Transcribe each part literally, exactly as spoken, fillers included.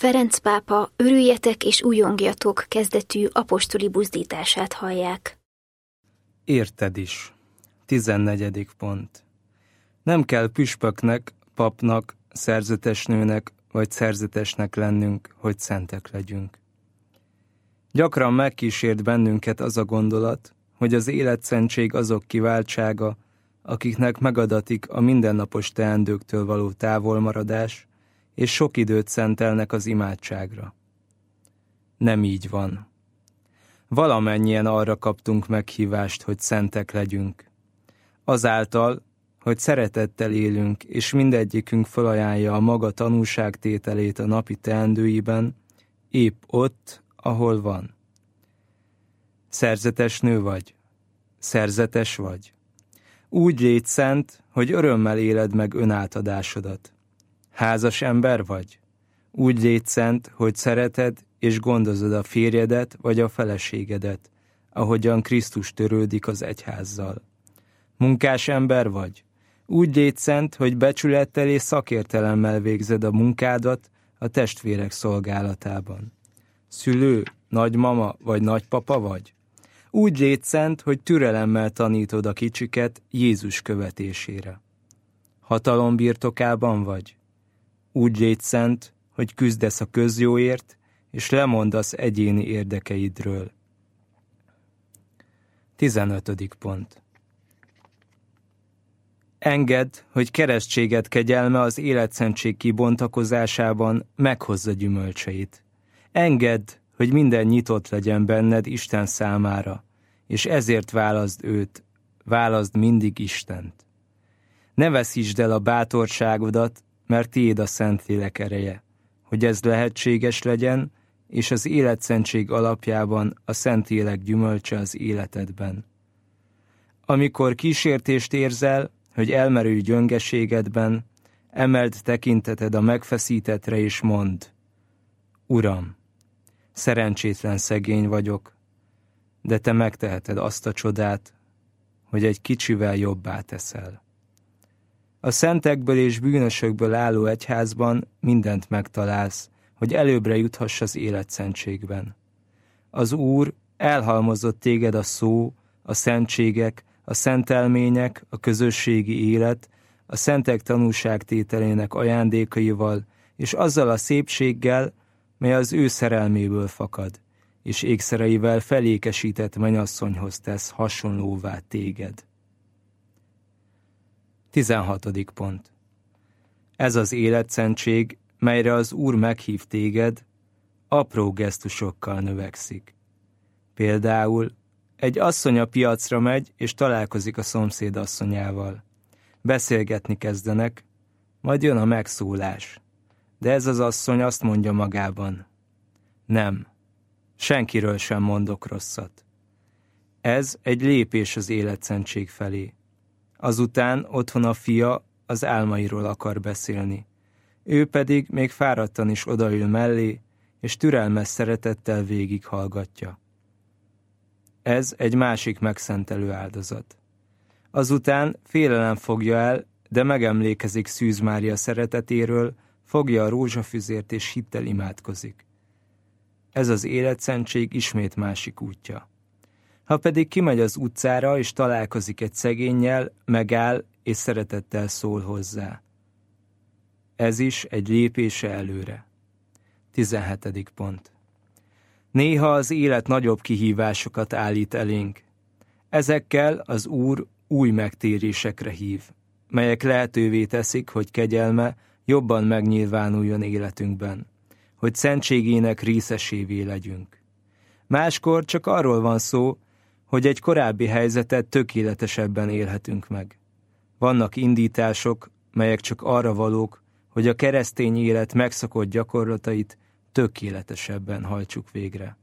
Ferenc pápa örüljetek és újongjatok kezdetű apostoli buzdítását hallják. Érted is. tizennegyedik pont. Nem kell püspöknek, papnak, szerzetesnőnek vagy szerzetesnek lennünk, hogy szentek legyünk. Gyakran megkísért bennünket az a gondolat, hogy az életszentség azok kiváltsága, akiknek megadatik a mindennapos teendőktől való távolmaradás, és sok időt szentelnek az imádságra. Nem így van. Valamennyien arra kaptunk meghívást, hogy szentek legyünk. Azáltal, hogy szeretettel élünk, és mindegyikünk felajánlja a maga tanúságtételét a napi teendőiben, épp ott, ahol van. Szerzetes nő vagy? Szerzetes vagy? Úgy légy szent, hogy örömmel éled meg önátadásodat. Házas ember vagy? Úgy légy szent, hogy szereted és gondozod a férjedet vagy a feleségedet, ahogyan Krisztus törődik az egyházzal. Munkás ember vagy? Úgy légy szent, hogy becsülettel és szakértelemmel végzed a munkádat a testvérek szolgálatában. Szülő, nagymama vagy nagypapa vagy? Úgy légy szent, hogy türelemmel tanítod a kicsiket Jézus követésére. Hatalom birtokában vagy? Úgy légy szent, hogy küzdesz a közjóért, és lemondasz egyéni érdekeidről. tizenötödik pont. Engedd, hogy keresztséged kegyelme az életszentség kibontakozásában meghozza gyümölcseit. Engedd, hogy minden nyitott legyen benned Isten számára, és ezért válaszd őt, válaszd mindig Istent. Ne veszítsd el a bátorságodat, mert tiéd a Szentlélek ereje, hogy ez lehetséges legyen, és az életszentség alapjában a Szentlélek gyümölcse az életedben. Amikor kísértést érzel, hogy elmerülj gyöngeségedben, emeld tekinteted a megfeszítettre és mondd: Uram, szerencsétlen szegény vagyok, de te megteheted azt a csodát, hogy egy kicsivel jobbá teszel. A szentekből és bűnösökből álló egyházban mindent megtalálsz, hogy előbbre juthass az életszentségben. Az Úr elhalmozott téged a szó, a szentségek, a szentelmények, a közösségi élet, a szentek tanúságtételének ajándékaival, és azzal a szépséggel, mely az ő szerelméből fakad, és ékszereivel felékesített mennyasszonyhoz tesz hasonlóvá téged. tizenhatodik pont. Ez az életszentség, melyre az Úr meghív téged, apró gesztusokkal növekszik. Például egy asszony a piacra megy, és találkozik a szomszéd asszonyával. Beszélgetni kezdenek, majd jön a megszólás. De ez az asszony azt mondja magában: nem, senkiről sem mondok rosszat. Ez egy lépés az életszentség felé. Azután otthon a fia az álmairól akar beszélni. Ő pedig még fáradtan is odaül mellé, és türelmes szeretettel végighallgatja. Ez egy másik megszentelő áldozat. Azután félelem fogja el, de megemlékezik Szűz Mária szeretetéről, fogja a rózsafüzért és hittel imádkozik. Ez az életszentség ismét másik útja. Ha pedig kimegy az utcára és találkozik egy szegénnyel, megáll és szeretettel szól hozzá. Ez is egy lépése előre. tizenhetedik pont. Néha az élet nagyobb kihívásokat állít elénk. Ezekkel az Úr új megtérésekre hív, melyek lehetővé teszik, hogy kegyelme jobban megnyilvánuljon életünkben, hogy szentségének részesévé legyünk. Máskor csak arról van szó, hogy egy korábbi helyzetet tökéletesebben élhetünk meg. Vannak indítások, melyek csak arra valók, hogy a keresztény élet megszokott gyakorlatait tökéletesebben hajtsuk végre.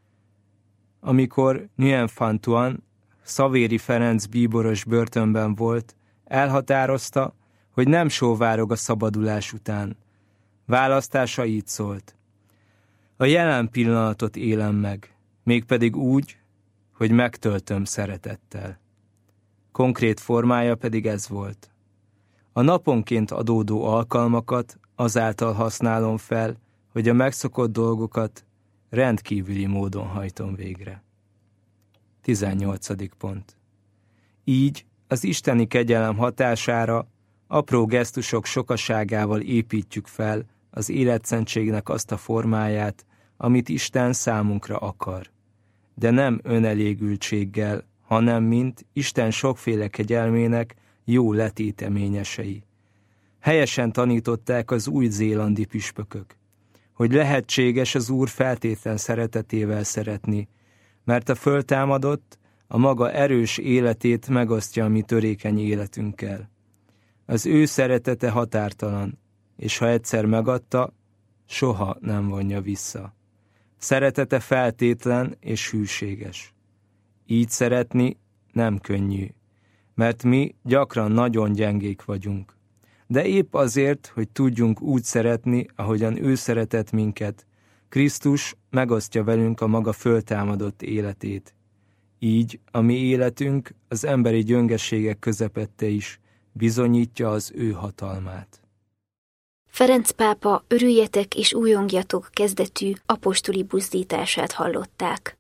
Amikor Nguyen Van Thuan, Szavéri Ferenc bíboros börtönben volt, elhatározta, hogy nem sóvárog a szabadulás után. Választása így szólt: a jelen pillanatot élem meg, mégpedig úgy, hogy megtöltöm szeretettel. Konkrét formája pedig ez volt: a naponként adódó alkalmakat azáltal használom fel, hogy a megszokott dolgokat rendkívüli módon hajtom végre. tizennyolcadik pont. Így az isteni kegyelem hatására apró gesztusok sokaságával építjük fel az életszentségnek azt a formáját, amit Isten számunkra akar. De nem önelégültséggel, hanem mint Isten sokféle kegyelmének jó letéteményesei. Helyesen tanították az új-zélandi püspökök, hogy lehetséges az Úr feltétlen szeretetével szeretni, mert a föltámadott a maga erős életét megosztja a mi törékeny életünkkel. Az ő szeretete határtalan, és ha egyszer megadta, soha nem vonja vissza. Szeretete feltétlen és hűséges. Így szeretni nem könnyű, mert mi gyakran nagyon gyengék vagyunk. De épp azért, hogy tudjunk úgy szeretni, ahogyan ő szeretett minket, Krisztus megosztja velünk a maga föltámadott életét. Így a mi életünk az emberi gyöngeségek közepette is bizonyítja az ő hatalmát. Ferenc pápa örüljetek és újongjatok kezdetű apostoli buzdítását hallották.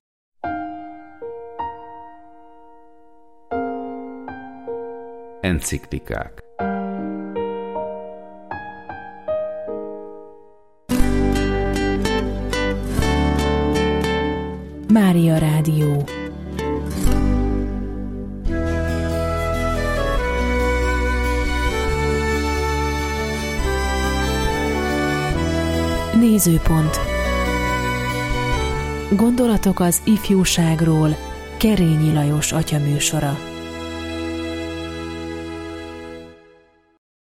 Enciklikák. Mária Rádió. Nézőpont. Gondolatok az ifjúságról. Kerényi Lajos atya műsora.